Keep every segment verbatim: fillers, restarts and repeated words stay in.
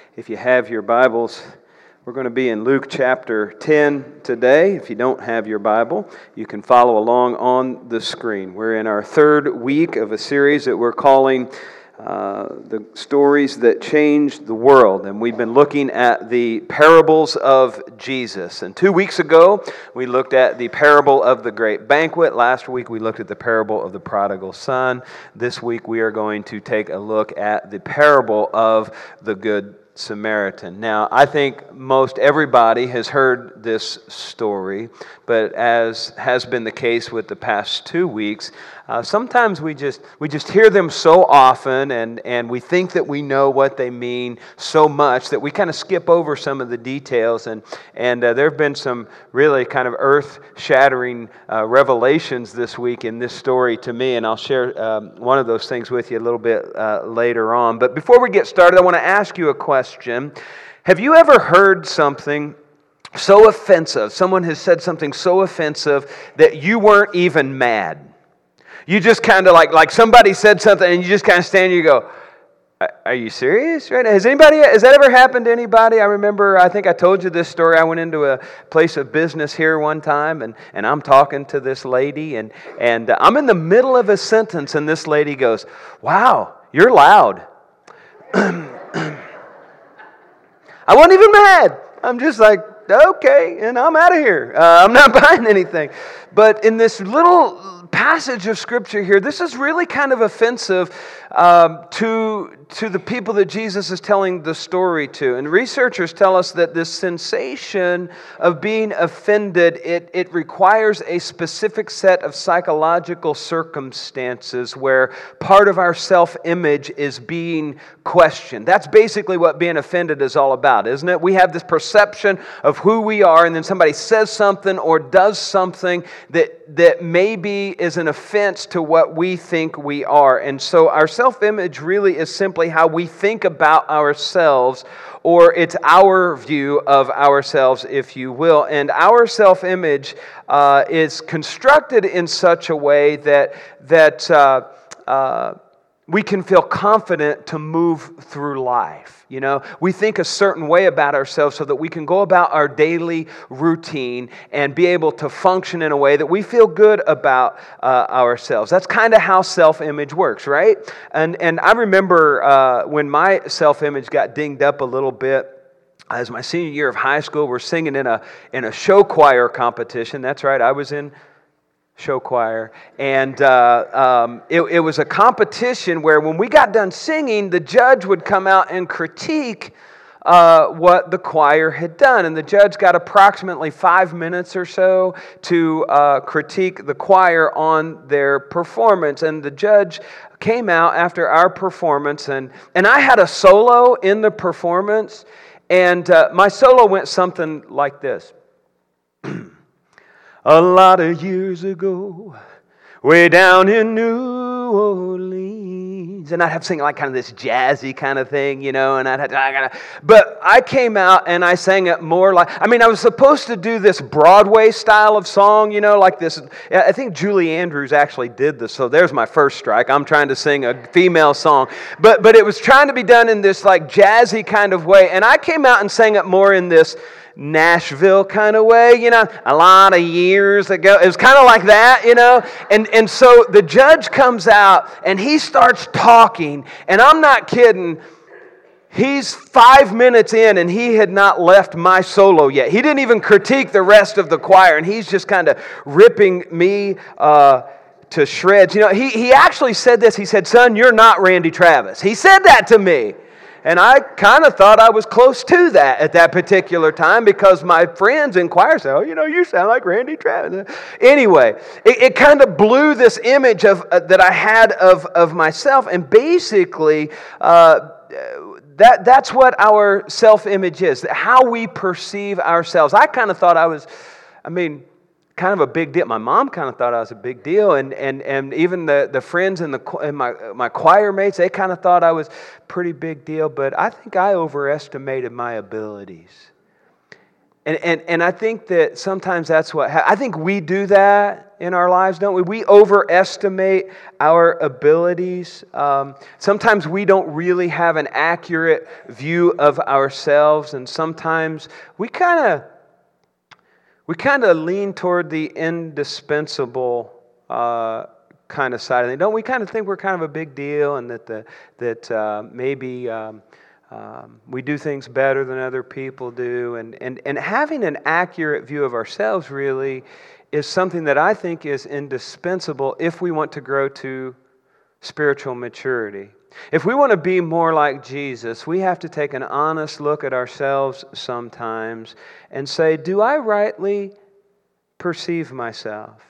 If you have your Bibles, we're going to be in Luke chapter ten today. If you don't have your Bible, you can follow along on the screen. We're in our third week of a series that we're calling uh, The Stories That Changed the World. And we've been looking at the parables of Jesus. And two weeks ago, we looked at the parable of the great banquet. Last week, we looked at the parable of the prodigal son. This week, we are going to take a look at the parable of the Good Samaritan. Now, I think most everybody has heard this story, but as has been the case with the past two weeks, uh, sometimes we just we just hear them so often, and, and we think that we know what they mean so much that we kind of skip over some of the details. And and uh, there have been some really kind of earth-shattering uh, revelations this week in this story to me, and I'll share um, one of those things with you a little bit uh, later on. But before we get started, I want to ask you a question. Have you ever heard something so offensive? Someone has said something so offensive that you weren't even mad. You just kind of like, like somebody said something and you just kind of stand and you go, are you serious? Right? Has anybody, has that ever happened to anybody? I remember, I think I told you this story. I went into a place of business here one time, and, and I'm talking to this lady, and, and I'm in the middle of a sentence, and this lady goes, wow, you're loud. I wasn't even mad. I'm just like, okay, and I'm out of here. Uh, I'm not buying anything. But in this little passage of Scripture here, this is really kind of offensive um, to, to the people that Jesus is telling the story to. And researchers tell us that this sensation of being offended, it, it requires a specific set of psychological circumstances where part of our self-image is being questioned. That's basically what being offended is all about, isn't it? We have this perception of who we are, and then somebody says something or does something that, that maybe is an offense to what we think we are. And so our self-image really is simply how we think about ourselves, or it's our view of ourselves, if you will. And our self-image uh, is constructed in such a way that that uh, uh, we can feel confident to move through life. You know, we think a certain way about ourselves so that we can go about our daily routine and be able to function in a way that we feel good about uh, ourselves. That's kind of how self-image works, right? And and I remember uh, when my self-image got dinged up a little bit. As my senior year of high school, we're singing in a in a show choir competition. That's right, I was in show choir, and uh, um, it, it was a competition where when we got done singing, the judge would come out and critique uh, what the choir had done, and the judge got approximately five minutes or so to uh, critique the choir on their performance. And the judge came out after our performance, and, and I had a solo in the performance, and uh, my solo went something like this. A lot of years ago, way down in New Orleans, and I'd have to sing like kind of this jazzy kind of thing, you know, and I'd have to, I gotta, but I came out and I sang it more like, I mean, I was supposed to do this Broadway style of song, you know, like this. I think Julie Andrews actually did this, so there's my first strike. I'm trying to sing a female song, but but it was trying to be done in this like jazzy kind of way, and I came out and sang it more in this Nashville kind of way, you know, a lot of years ago. It was kind of like that, you know, and, and so the judge comes out and he starts talking, and I'm not kidding, he's five minutes in and he had not left my solo yet. He didn't even critique the rest of the choir, and he's just kind of ripping me uh, to shreds. You know, he, he actually said this, he said, son, you're not Randy Travis. He said that to me. And I kind of thought I was close to that at that particular time, because my friends in choir said, oh, you know, you sound like Randy Travis. Anyway, it, it kind of blew this image of uh, that I had of, of myself. And basically, uh, that that's what our self-image is, how we perceive ourselves. I kind of thought I was, I mean, kind of a big deal. My mom kind of thought I was a big deal, and and and even the, the friends and the and my my choir mates, they kind of thought I was pretty big deal. But I think I overestimated my abilities. And, and, and I think that sometimes that's what, ha- I think we do that in our lives, don't we? We overestimate our abilities. Um, sometimes we don't really have an accurate view of ourselves, and sometimes we kind of we kind of lean toward the indispensable uh, kind of side of it. Don't we kind of think we're kind of a big deal, and that the that uh, maybe um, um, we do things better than other people do, and and and having an accurate view of ourselves really is something that I think is indispensable if we want to grow to spiritual maturity. If we want to be more like Jesus, we have to take an honest look at ourselves sometimes and say, do I rightly perceive myself?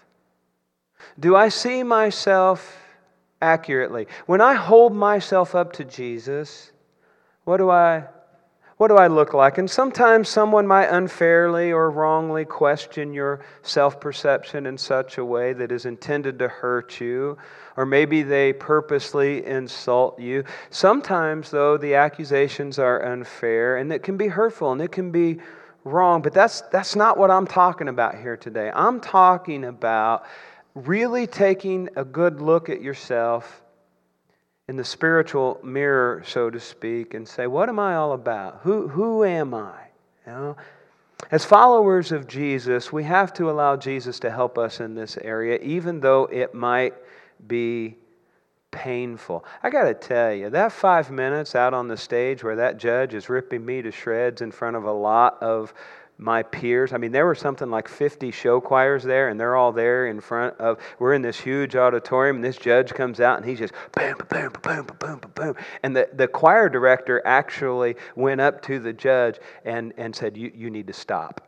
Do I see myself accurately? When I hold myself up to Jesus, what do I What do I look like? And sometimes someone might unfairly or wrongly question your self-perception in such a way that is intended to hurt you, or maybe they purposely insult you. Sometimes, though, the accusations are unfair, and it can be hurtful, and it can be wrong, but that's that's not what I'm talking about here today. I'm talking about really taking a good look at yourself in the spiritual mirror, so to speak, and say, what am I all about? Who who am I? You know, as followers of Jesus, we have to allow Jesus to help us in this area, even though it might be painful. I got to tell you, that five minutes out on the stage where that judge is ripping me to shreds in front of a lot of my peers. I mean, there were something like fifty show choirs there, and they're all there in front of, we're in this huge auditorium, and this judge comes out, and he's just boom, boom, boom, boom, boom, boom. And the, the choir director actually went up to the judge and, and said, you, you need to stop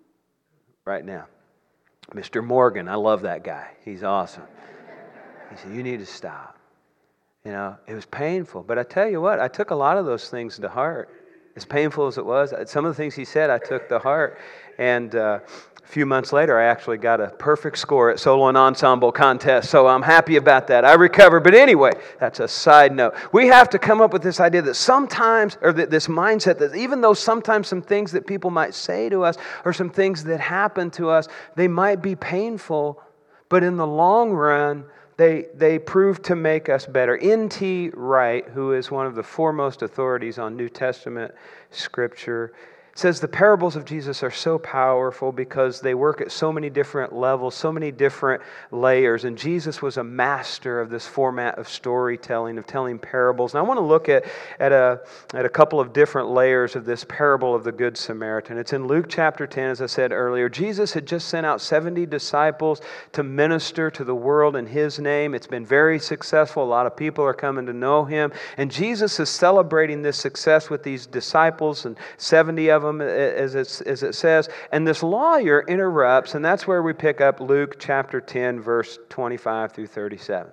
right now. Mister Morgan, I love that guy. He's awesome. He said, you need to stop. You know, it was painful. But I tell you what, I took a lot of those things to heart. As painful as it was, some of the things he said I took to heart. And uh, a few months later, I actually got a perfect score at solo and ensemble contest, so I'm happy about that. I recovered. But anyway, that's a side note. We have to come up with this idea that sometimes, or that this mindset that even though sometimes some things that people might say to us or some things that happen to us, they might be painful, but in the long run, They they prove to make us better. N T Wright, who is one of the foremost authorities on New Testament Scripture, says the parables of Jesus are so powerful because they work at so many different levels, so many different layers. And Jesus was a master of this format of storytelling, of telling parables. And I want to look at, at, a, at a couple of different layers of this parable of the Good Samaritan. It's in Luke chapter ten, as I said earlier. Jesus had just sent out seventy disciples to minister to the world in His name. It's been very successful. A lot of people are coming to know Him. And Jesus is celebrating this success with these disciples, and seventy of them, as it, as it says. And this lawyer interrupts, and that's where we pick up Luke chapter ten, verse twenty-five through thirty-seven.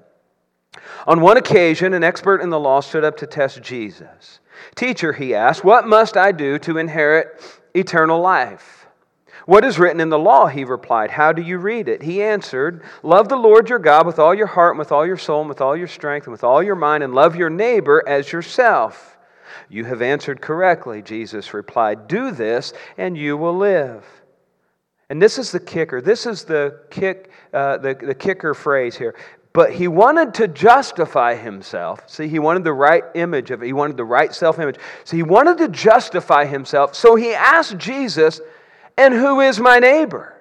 On one occasion, an expert in the law stood up to test Jesus. "Teacher," he asked, "what must I do to inherit eternal life?" "What is written in the law?" he replied. "How do you read it?" He answered, "Love the Lord your God with all your heart and with all your soul and with all your strength and with all your mind, and love your neighbor as yourself." "You have answered correctly," Jesus replied. "Do this and you will live." And this is the kicker. This is the kick, uh, the, the kicker phrase here. But he wanted to justify himself. See, he wanted the right image of it. He wanted the right self-image. So he wanted to justify himself. So he asked Jesus, "And who is my neighbor?"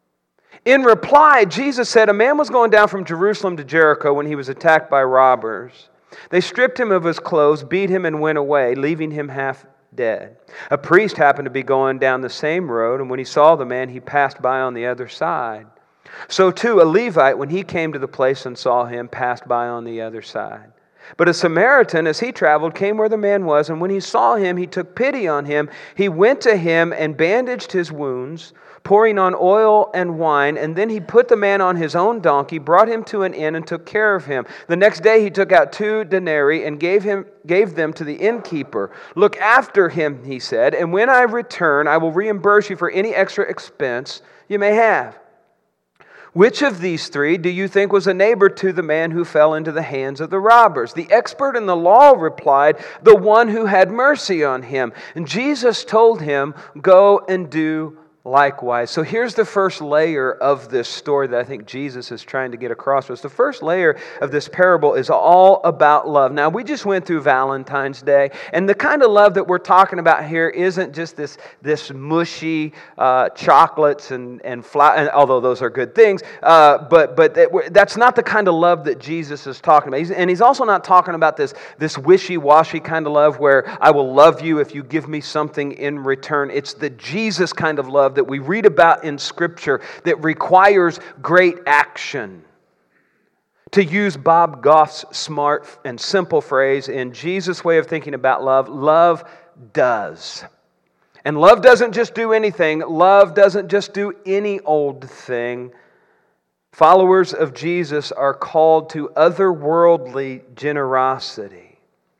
In reply, Jesus said, "A man was going down from Jerusalem to Jericho when he was attacked by robbers. They stripped him of his clothes, beat him, and went away, leaving him half dead. A priest happened to be going down the same road, and when he saw the man, he passed by on the other side. So too, a Levite, when he came to the place and saw him, passed by on the other side. But a Samaritan, as he traveled, came where the man was, and when he saw him, he took pity on him. He went to him and bandaged his wounds, pouring on oil and wine, and then he put the man on his own donkey, brought him to an inn, and took care of him. The next day he took out two denarii and gave him gave them to the innkeeper. 'Look after him,' he said, 'and when I return, I will reimburse you for any extra expense you may have.' Which of these three do you think was a neighbor to the man who fell into the hands of the robbers? The expert in the law replied, the one who had mercy on him. And Jesus told him, go and do likewise. So here's the first layer of this story that I think Jesus is trying to get across to us. The first layer of this parable is all about love. Now, we just went through Valentine's Day, and the kind of love that we're talking about here isn't just this, this mushy uh, chocolates and, and flour, although those are good things, uh, but, but that, that's not the kind of love that Jesus is talking about. He's, and he's also not talking about this, this wishy-washy kind of love where I will love you if you give me something in return. It's the Jesus kind of love that we read about in Scripture that requires great action. To use Bob Goff's smart and simple phrase, in Jesus' way of thinking about love, love does. And love doesn't just do anything. Love doesn't just do any old thing. Followers of Jesus are called to otherworldly generosity.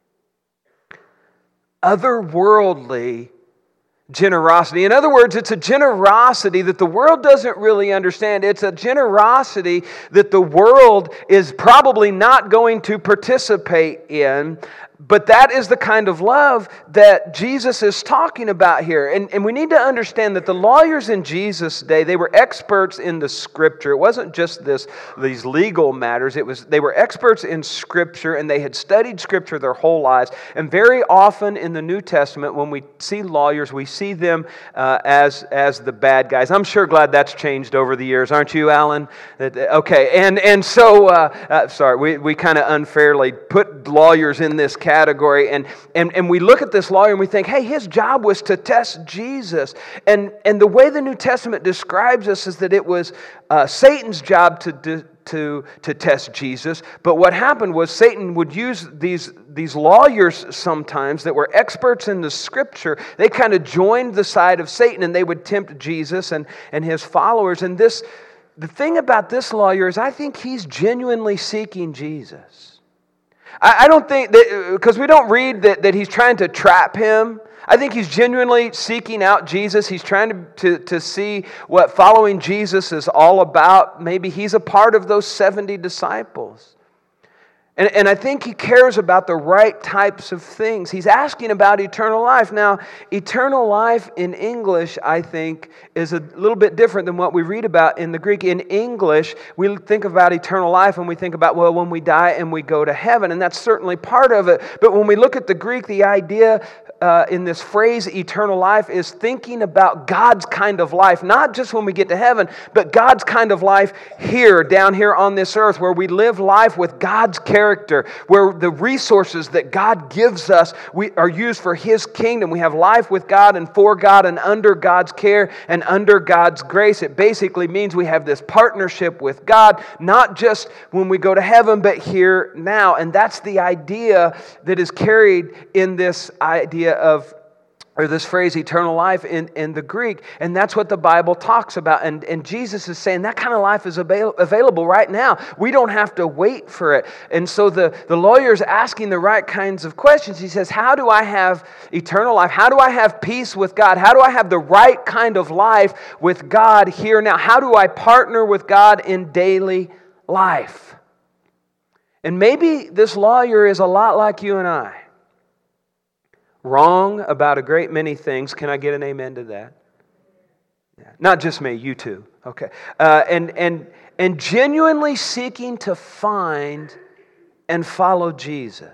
Otherworldly generosity. In other words, it's a generosity that the world doesn't really understand. It's a generosity that the world is probably not going to participate in. But that is the kind of love that Jesus is talking about here. And, and we need to understand that the lawyers in Jesus' day, they were experts in the Scripture. It wasn't just this these legal matters. It was they were experts in Scripture, and they had studied Scripture their whole lives. And very often in the New Testament, when we see lawyers, we see them uh, as, as the bad guys. I'm sure glad that's changed over the years, aren't you, Alan? Okay, and, and so, uh, uh, sorry, we, we kind of unfairly put lawyers in this category. Category and, and and we look at this lawyer and we think, hey, his job was to test Jesus. And and the way the New Testament describes us is that it was uh, Satan's job to, to to to test Jesus. But what happened was Satan would use these these lawyers sometimes that were experts in the Scripture. They kind of joined the side of Satan, and they would tempt Jesus and and his followers. And this the thing about this lawyer is, I think he's genuinely seeking Jesus. I don't think that, because we don't read that, that he's trying to trap him. I think he's genuinely seeking out Jesus. He's trying to, to, to see what following Jesus is all about. Maybe he's a part of those seventy disciples. And, and I think he cares about the right types of things. He's asking about eternal life. Now, eternal life in English, I think, is a little bit different than what we read about in the Greek. In English, we think about eternal life and we think about, well, when we die and we go to heaven. And that's certainly part of it. But when we look at the Greek, the idea uh, in this phrase, eternal life, is thinking about God's kind of life. Not just when we get to heaven, but God's kind of life here, down here on this earth, where we live life with God's character. Character, where the resources that God gives us we are used for His kingdom. We have life with God and for God and under God's care and under God's grace. It basically means we have this partnership with God, not just when we go to heaven, but here now. And that's the idea that is carried in this idea of or this phrase, eternal life, in, in the Greek. And that's what the Bible talks about. And, and Jesus is saying that kind of life is avail- available right now. We don't have to wait for it. And so the, the lawyer is asking the right kinds of questions. He says, how do I have eternal life? How do I have peace with God? How do I have the right kind of life with God here now? How do I partner with God in daily life? And maybe this lawyer is a lot like you and I. Wrong about a great many things. Can I get an amen to that? Yeah. Not just me, you too. Okay. Uh, and and and genuinely seeking to find and follow Jesus.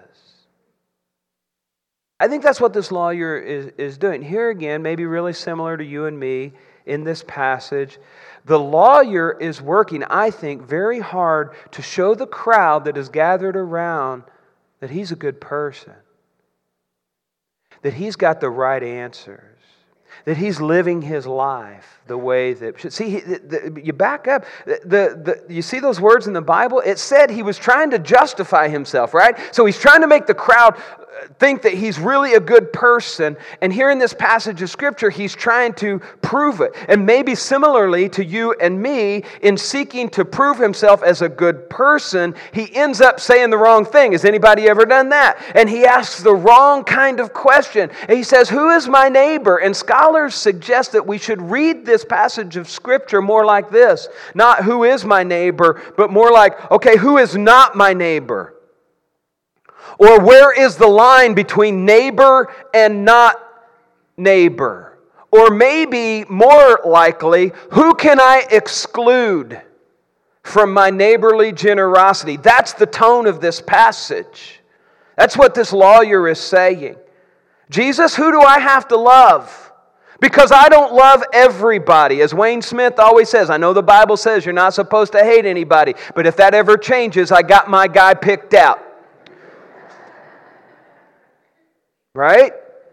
I think that's what this lawyer is, is doing. Here again, maybe really similar to you and me in this passage. The lawyer is working, I think, very hard to show the crowd that is gathered around that he's a good person. That he's got the right answers. That he's living his life the way that should. See, the, the, you back up. The, the, you see those words in the Bible? It said he was trying to justify himself, right? So he's trying to make the crowd think that he's really a good person. And here in this passage of Scripture, he's trying to prove it. And maybe similarly to you and me, in seeking to prove himself as a good person, he ends up saying the wrong thing. Has anybody ever done that? And he asks the wrong kind of question. And he says, who is my neighbor? And scholars suggest that we should read this passage of Scripture more like this. Not who is my neighbor, but more like, okay, who is not my neighbor? Or where is the line between neighbor and not neighbor? Or maybe more likely, who can I exclude from my neighborly generosity? That's the tone of this passage. That's what this lawyer is saying. Jesus, who do I have to love? Because I don't love everybody. As Wayne Smith always says, I know the Bible says you're not supposed to hate anybody, but if that ever changes, I got my guy picked out. Right?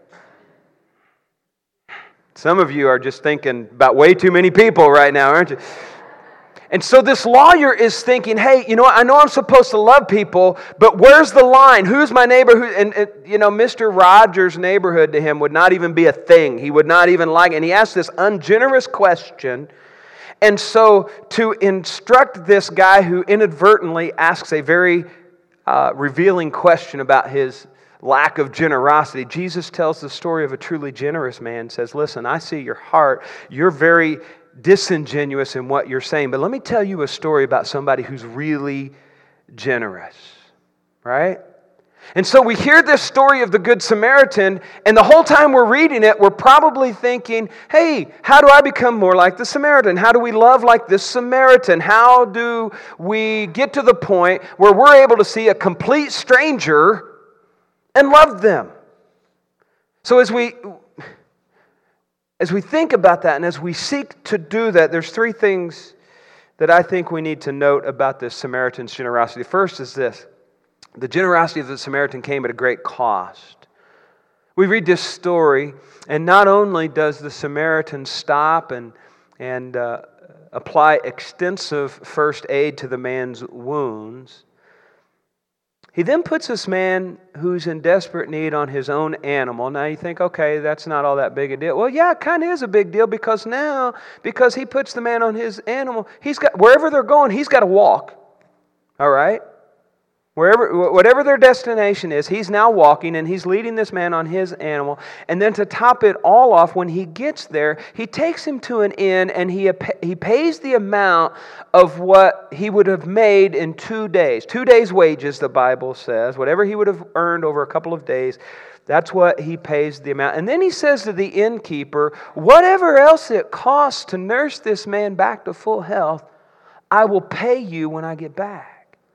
Some of you are just thinking about way too many people right now, aren't you? And so this lawyer is thinking, hey, you know what? I know I'm supposed to love people, but where's the line? Who's my neighbor? Who, and, and, you know, Mister Rogers' neighborhood to him would not even be a thing. He would not even like it. And he asked this ungenerous question. And so to instruct this guy who inadvertently asks a very uh, revealing question about his lack of generosity, Jesus tells the story of a truly generous man, says, listen, I see your heart. You're very disingenuous in what you're saying, but let me tell you a story about somebody who's really generous, right? And so we hear this story of the Good Samaritan, and the whole time we're reading it, we're probably thinking, hey, how do I become more like the Samaritan? How do we love like this Samaritan? How do we get to the point where we're able to see a complete stranger and love them? So as we as we think about that and as we seek to do that, there's three things that I think we need to note about this Samaritan's generosity. First is this: the generosity of the Samaritan came at a great cost. We read this story, and not only does the Samaritan stop and and uh, apply extensive first aid to the man's wounds, he then puts this man who's in desperate need on his own animal. Now you think, okay, that's not all that big a deal. Well, yeah, it kind of is a big deal because now, because he puts the man on his animal, he's got, wherever they're going, he's got to walk. All right? Wherever, whatever their destination is, he's now walking and he's leading this man on his animal. And then to top it all off, when he gets there, he takes him to an inn and he, he pays the amount of what he would have made in two days. Two days' wages, the Bible says. Whatever he would have earned over a couple of days, that's what he pays the amount. And then he says to the innkeeper, whatever else it costs to nurse this man back to full health, I will pay you when I get back.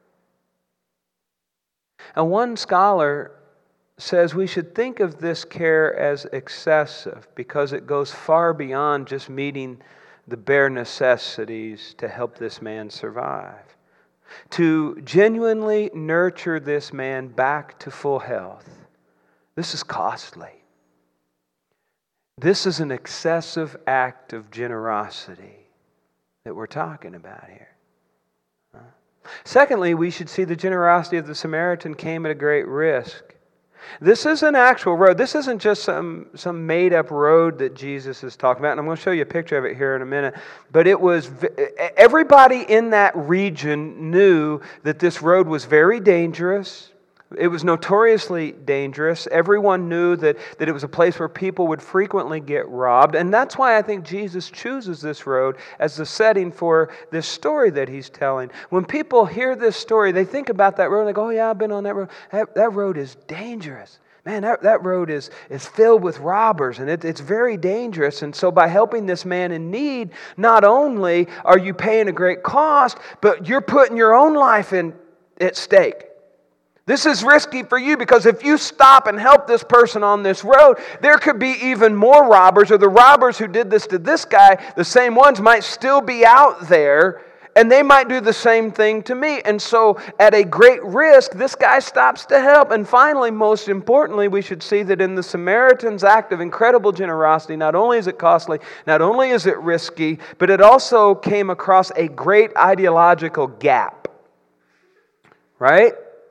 And one scholar says we should think of this care as excessive because it goes far beyond just meeting the bare necessities to help this man survive. To genuinely nurture this man back to full health, this is costly. This is an excessive act of generosity that we're talking about here. Secondly, we should see the generosity of the Samaritan came at a great risk. This is an actual road. This isn't just some, some made-up road that Jesus is talking about. And I'm going to show you a picture of it here in a minute. But it was, everybody in that region knew that this road was very dangerous. It was notoriously dangerous. Everyone knew that, that it was a place where people would frequently get robbed. And that's why I think Jesus chooses this road as the setting for this story that he's telling. When people hear this story, they think about that road and they go, oh yeah, I've been on that road. That, that road is dangerous. Man, that, that road is, is filled with robbers and it, it's very dangerous. And so by helping this man in need, not only are you paying a great cost, but you're putting your own life in at stake. This is risky for you because if you stop and help this person on this road, there could be even more robbers, or the robbers who did this to this guy, the same ones might still be out there and they might do the same thing to me. And so at a great risk, this guy stops to help. And finally, most importantly, we should see that in the Samaritan's act of incredible generosity, not only is it costly, not only is it risky, but it also came across a great ideological gap. Right?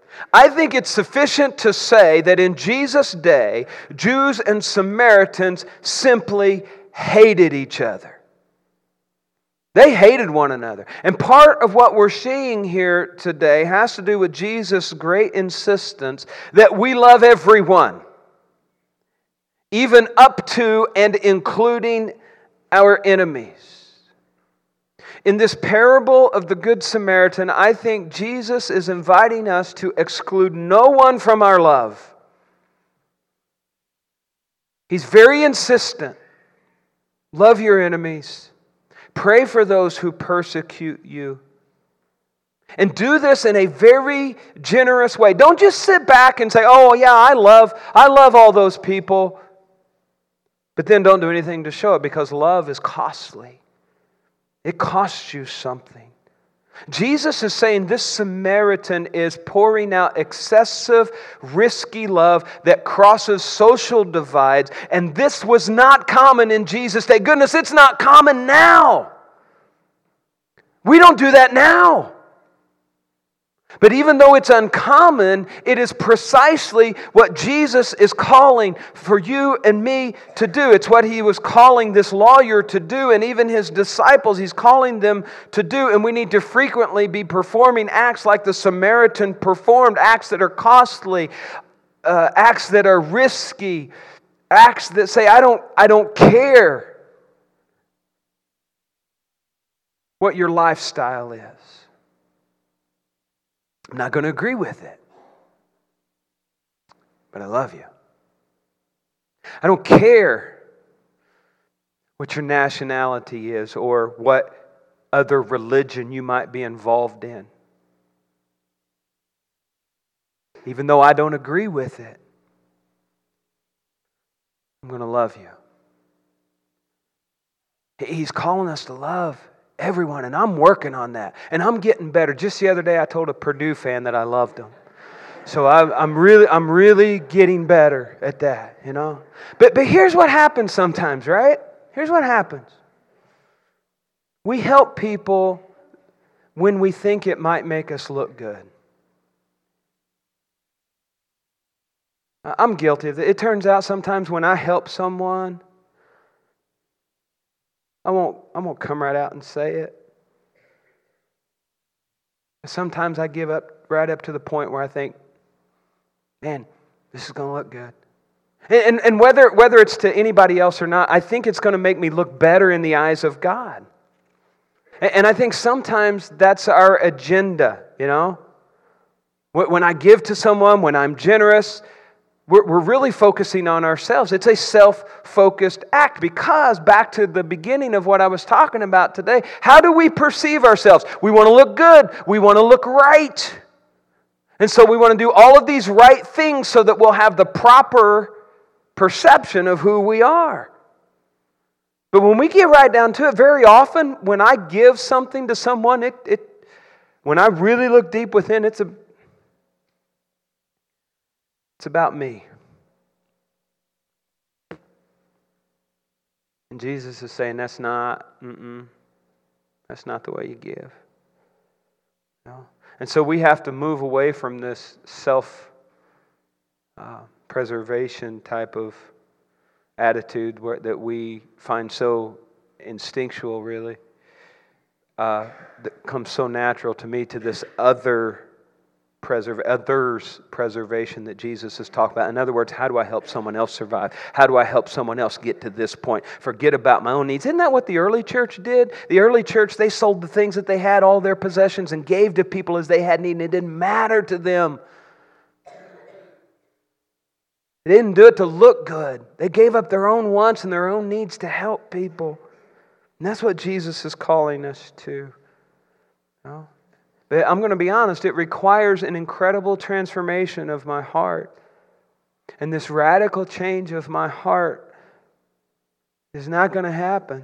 I think it's sufficient to say that in Jesus' day, Jews and Samaritans simply hated each other. They hated one another. And part of what we're seeing here today has to do with Jesus' great insistence that we love everyone, even up to and including our enemies. In this parable of the Good Samaritan, I think Jesus is inviting us to exclude no one from our love. He's very insistent. Love your enemies. Pray for those who persecute you. And do this in a very generous way. Don't just sit back and say, oh yeah, I love, I love all those people. But then don't do anything to show it, because love is costly. It costs you something. Jesus is saying this Samaritan is pouring out excessive, risky love that crosses social divides. And this was not common in Jesus' day. Goodness, it's not common now. We don't do that now. But even though it's uncommon, it is precisely what Jesus is calling for you and me to do. It's what He was calling this lawyer to do, and even His disciples, He's calling them to do. And we need to frequently be performing acts like the Samaritan performed, acts that are costly, uh, acts that are risky, acts that say, I don't, I don't care what your lifestyle is. I'm not going to agree with it, but I love you. I don't care what your nationality is or what other religion you might be involved in. Even though I don't agree with it, I'm going to love you. He's calling us to love everyone, and I'm working on that. And I'm getting better. Just the other day I told a Purdue fan that I loved him. So I, I'm really I'm really getting better at that, you know. But but here's what happens sometimes, right? Here's what happens. We help people when we think it might make us look good. I'm guilty of it. It turns out sometimes when I help someone, I won't, I won't come right out and say it. Sometimes I give up right up to the point where I think, man, this is going to look good. And, and, and whether, whether it's to anybody else or not, I think it's going to make me look better in the eyes of God. And, and I think sometimes that's our agenda, you know. When I give to someone, when I'm generous, We're, we're really focusing on ourselves. It's a self-focused act, because back to the beginning of what I was talking about today, how do we perceive ourselves? We want to look good. We want to look right. And so we want to do all of these right things so that we'll have the proper perception of who we are. But when we get right down to it, very often when I give something to someone, it, it when I really look deep within, it's a It's about me. And Jesus is saying that's not, mm-mm, that's not the way you give. No. And so we have to move away from this self-preservation uh, type of attitude where, that we find so instinctual, really, uh, that comes so natural to me, to this other Preserve, others' preservation that Jesus is talking about. In other words, how do I help someone else survive? How do I help someone else get to this point? Forget about my own needs. Isn't that what the early church did? The early church, they sold the things that they had, all their possessions, and gave to people as they had need, and it didn't matter to them. They didn't do it to look good. They gave up their own wants and their own needs to help people. And that's what Jesus is calling us to. You know? But I'm going to be honest, it requires an incredible transformation of my heart. And this radical change of my heart is not going to happen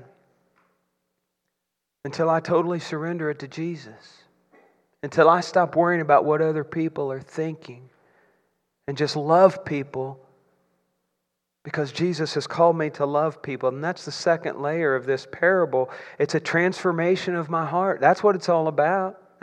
until I totally surrender it to Jesus. Until I stop worrying about what other people are thinking and just love people, because Jesus has called me to love people. And that's the second layer of this parable. It's a transformation of my heart. That's what it's all about.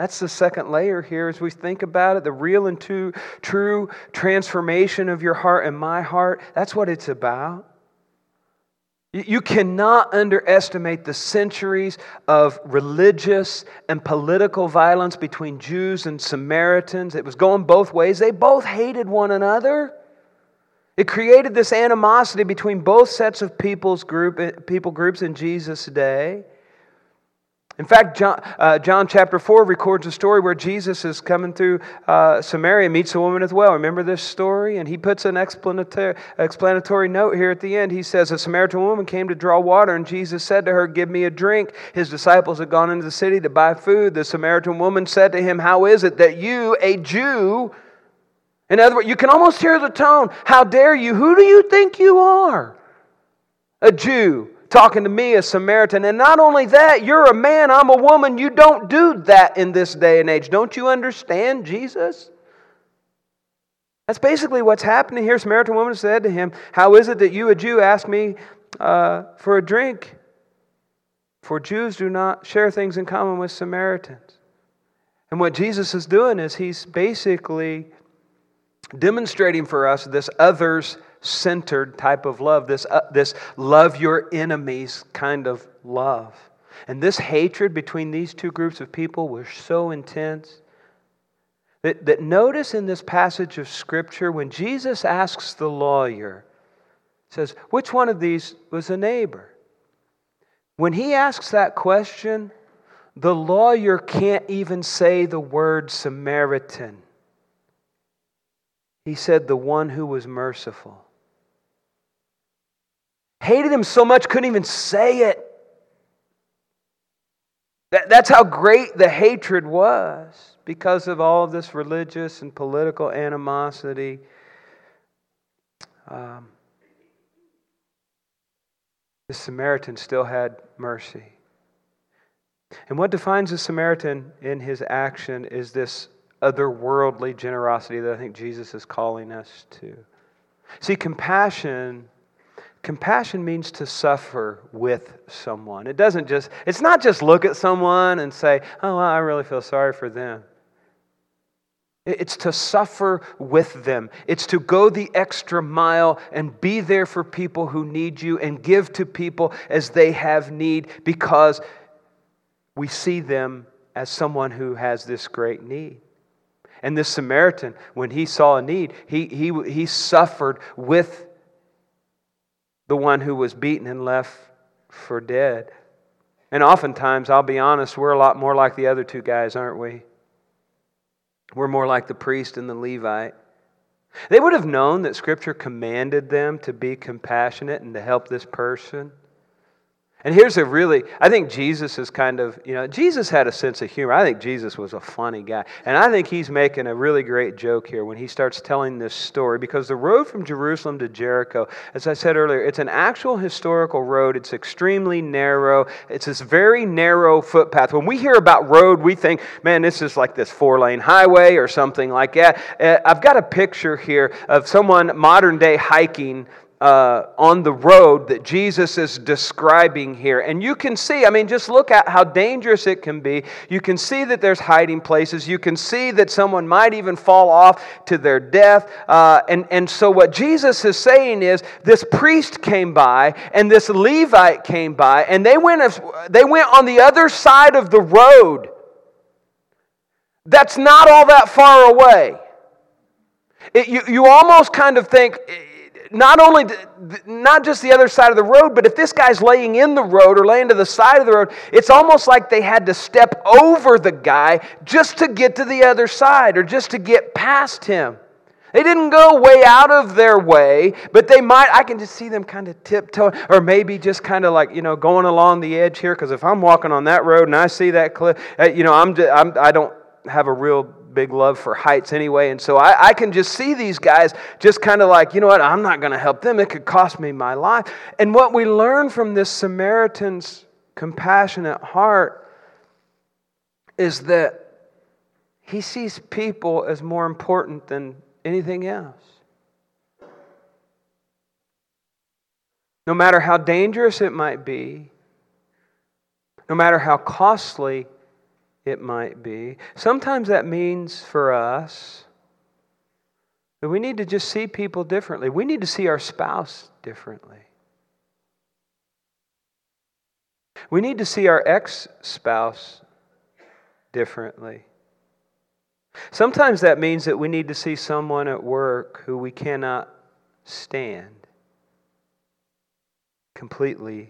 That's the second layer here as we think about it. The real and true, true transformation of your heart and my heart. That's what it's about. You cannot underestimate the centuries of religious and political violence between Jews and Samaritans. It was going both ways. They both hated one another. It created this animosity between both sets of people's group, people groups in Jesus' day. In fact, John, uh, John chapter four records a story where Jesus is coming through uh, Samaria and meets a woman at the well. Remember this story? And he puts an explanatory, explanatory note here at the end. He says, a Samaritan woman came to draw water, and Jesus said to her, give me a drink. His disciples had gone into the city to buy food. The Samaritan woman said to him, how is it that you, a Jew... In other words, you can almost hear the tone. How dare you? Who do you think you are? A Jew talking to me, a Samaritan. And not only that, you're a man, I'm a woman. You don't do that in this day and age. Don't you understand, Jesus? That's basically what's happening here. Samaritan woman said to him, how is it that you, a Jew, ask me uh, for a drink? For Jews do not share things in common with Samaritans. And what Jesus is doing is he's basically demonstrating for us this others-centered type of love, this, uh, this love your enemies kind of love. And this hatred between these two groups of people was so intense that, that notice in this passage of Scripture, when Jesus asks the lawyer, says, which one of these was a neighbor? When he asks that question, the lawyer can't even say the word Samaritan. He said, the one who was merciful. Hated him so much, couldn't even say it. That, that's how great the hatred was because of all of this religious and political animosity. Um, the Samaritan still had mercy. And what defines the Samaritan in his action is this otherworldly generosity that I think Jesus is calling us to. See, compassion, compassion means to suffer with someone. It doesn't just, it's not just look at someone and say, oh, well, I really feel sorry for them. It's to suffer with them. It's to go the extra mile and be there for people who need you and give to people as they have need because we see them as someone who has this great need. And this Samaritan, when he saw a need, he, he, he suffered with the one who was beaten and left for dead. And oftentimes, I'll be honest, we're a lot more like the other two guys, aren't we? We're more like the priest and the Levite. They would have known that Scripture commanded them to be compassionate and to help this person. And here's a really, I think Jesus is kind of, you know, Jesus had a sense of humor. I think Jesus was a funny guy. And I think he's making a really great joke here when he starts telling this story because the road from Jerusalem to Jericho, as I said earlier, it's an actual historical road. It's extremely narrow. It's this very narrow footpath. When we hear about road, we think, man, this is like this four-lane highway or something like that. Uh, I've got a picture here of someone modern day hiking Uh, on the road that Jesus is describing here. And you can see, I mean, just look at how dangerous it can be. You can see that there's hiding places. You can see that someone might even fall off to their death. Uh, and, and so what Jesus is saying is, this priest came by and this Levite came by and they went, they went on the other side of the road. That's not all that far away. It, you, you almost kind of think, Not only, not just the other side of the road, but if this guy's laying in the road or laying to the side of the road, it's almost like they had to step over the guy just to get to the other side or just to get past him. They didn't go way out of their way, but they might, I can just see them kind of tiptoeing or maybe just kind of like, you know, going along the edge here because if I'm walking on that road and I see that cliff, you know, I'm, I'm I don't have a real big love for heights anyway, and so I, I can just see these guys just kind of like, you know what, I'm not going to help them. It could cost me my life. And what we learn from this Samaritan's compassionate heart is that he sees people as more important than anything else. No matter how dangerous it might be, no matter how costly it might be. Sometimes that means for us that we need to just see people differently. We need to see our spouse differently. We need to see our ex-spouse differently. Sometimes that means that we need to see someone at work who we cannot stand completely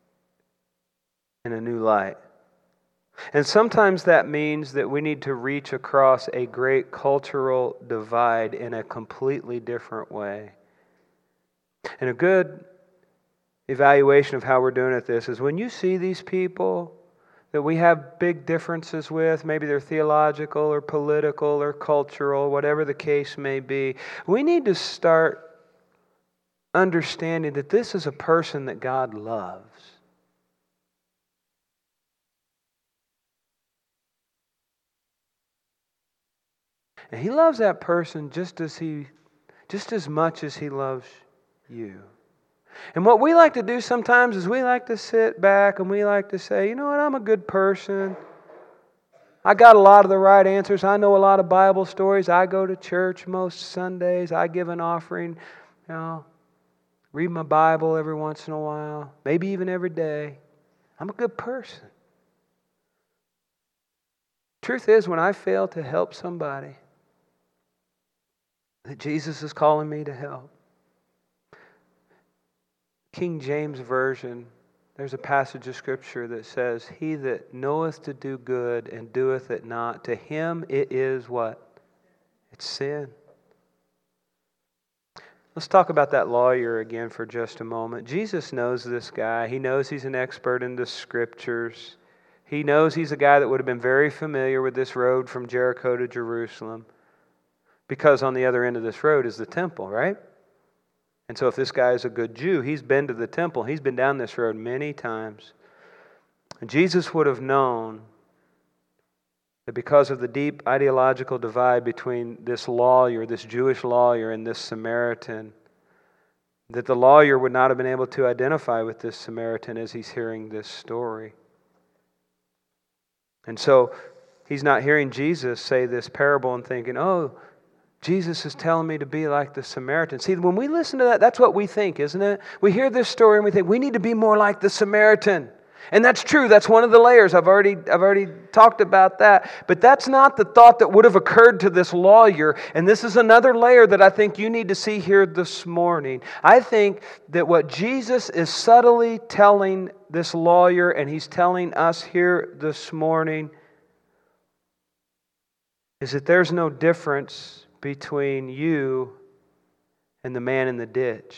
in a new light. And sometimes that means that we need to reach across a great cultural divide in a completely different way. And a good evaluation of how we're doing at this is when you see these people that we have big differences with, maybe they're theological or political or cultural, whatever the case may be, we need to start understanding that this is a person that God loves. And He loves that person just as he, just as much as He loves you. And what we like to do sometimes is we like to sit back and we like to say, you know what, I'm a good person. I got a lot of the right answers. I know a lot of Bible stories. I go to church most Sundays. I give an offering, you know, read my Bible every once in a while, maybe even every day. I'm a good person. Truth is, when I fail to help somebody that Jesus is calling me to help, King James Version, there's a passage of Scripture that says, He that knoweth to do good and doeth it not, to him it is what? It's sin. Let's talk about that lawyer again for just a moment. Jesus knows this guy. He knows he's an expert in the Scriptures. He knows he's a guy that would have been very familiar with this road from Jericho to Jerusalem, because on the other end of this road is the temple, right? And so if this guy is a good Jew, he's been to the temple. He's been down this road many times. And Jesus would have known that because of the deep ideological divide between this lawyer, this Jewish lawyer, and this Samaritan, that the lawyer would not have been able to identify with this Samaritan as he's hearing this story. And so he's not hearing Jesus say this parable and thinking, oh, Jesus is telling me to be like the Samaritan. See, when we listen to that, that's what we think, isn't it? We hear this story and we think, we need to be more like the Samaritan. And that's true. That's one of the layers. I've already, I've already talked about that. But that's not the thought that would have occurred to this lawyer. And this is another layer that I think you need to see here this morning. I think that what Jesus is subtly telling this lawyer, and He's telling us here this morning, is that there's no difference between you and the man in the ditch.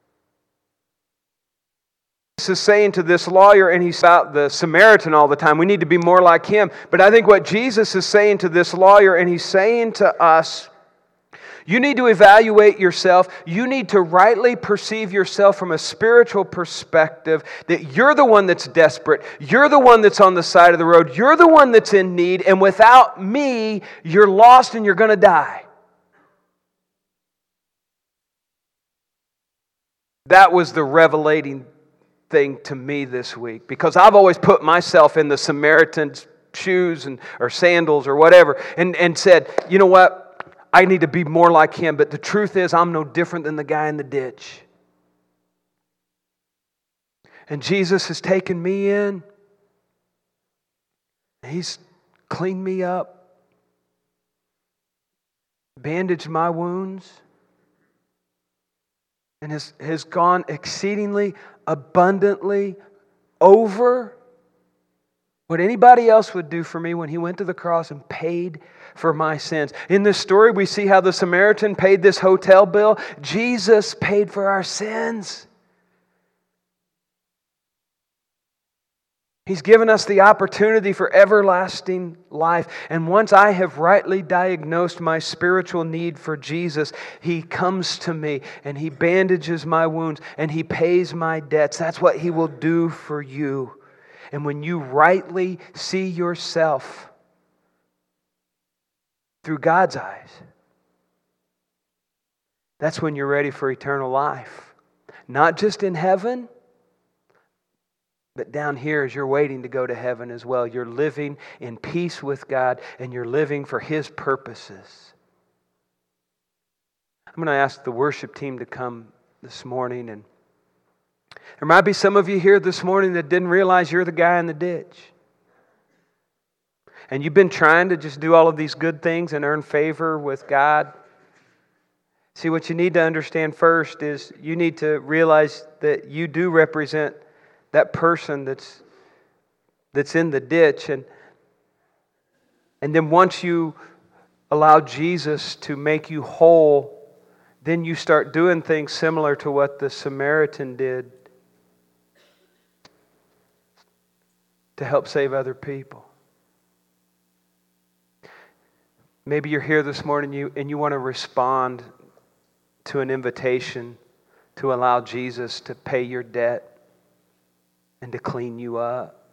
Jesus is saying to this lawyer, and he's about the Samaritan all the time, we need to be more like him. But I think what Jesus is saying to this lawyer, and He's saying to us, you need to evaluate yourself. You need to rightly perceive yourself from a spiritual perspective, that you're the one that's desperate. You're the one that's on the side of the road. You're the one that's in need. And without me, you're lost and you're going to die. That was the revelating thing to me this week, because I've always put myself in the Samaritan's shoes and or sandals or whatever and, and said, you know what, I need to be more like him. But the truth is, I'm no different than the guy in the ditch. And Jesus has taken me in. He's cleaned me up, bandaged my wounds, and has, has gone exceedingly abundantly over what anybody else would do for me when He went to the cross and paid for my sins. In this story, we see how the Samaritan paid this hotel bill. Jesus paid for our sins. He's given us the opportunity for everlasting life. And once I have rightly diagnosed my spiritual need for Jesus, He comes to me and He bandages my wounds and He pays my debts. That's what He will do for you. And when you rightly see yourself through God's eyes, that's when you're ready for eternal life. Not just in heaven, But down here, as you're waiting to go to heaven as well, you're living in peace with God and you're living for His purposes. I'm going to ask the worship team to come this morning. And there might be some of you here this morning that didn't realize you're the guy in the ditch. And you've been trying to just do all of these good things and earn favor with God. See, what you need to understand first is you need to realize that you do represent that person that's that's in the ditch. And, and then once you allow Jesus to make you whole, then you start doing things similar to what the Samaritan did to help save other people. Maybe you're here this morning you, and you want to respond to an invitation to allow Jesus to pay your debt and to clean you up.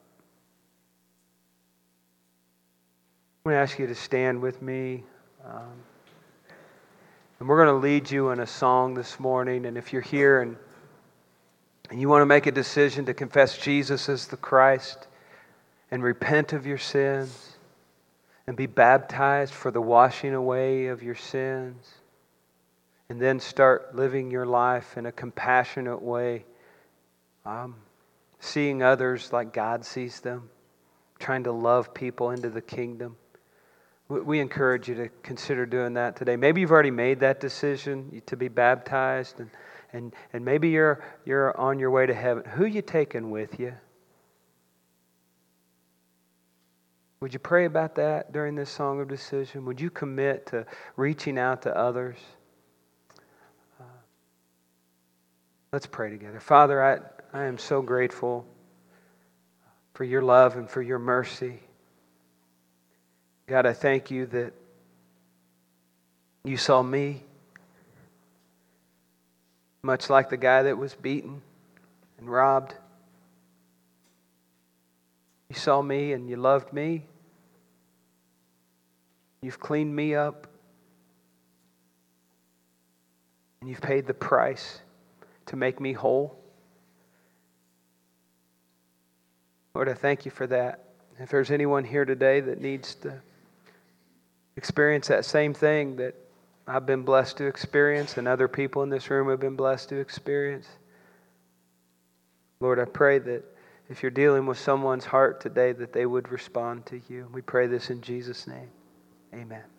I'm going to ask you to stand with me. Um, and we're going to lead you in a song this morning. And if you're here and, and you want to make a decision to confess Jesus as the Christ and repent of your sins and be baptized for the washing away of your sins, and then start living your life in a compassionate way, um, seeing others like God sees them, trying to love people into the kingdom. We, we encourage you to consider doing that today. Maybe you've already made that decision to be baptized, and and, and maybe you're you're on your way to heaven. Who are you taking with you? Would you pray about that during this song of decision? Would you commit to reaching out to others? Let's pray together. Father, I, I am so grateful for your love and for your mercy. God, I thank you that you saw me, much like the guy that was beaten and robbed. You saw me and you loved me. You've cleaned me up. And you've paid the price to make me whole. Lord, I thank you for that. If there's anyone here today that needs to experience that same thing that I've been blessed to experience and other people in this room have been blessed to experience, Lord, I pray that if you're dealing with someone's heart today, that they would respond to you. We pray this in Jesus' name. Amen.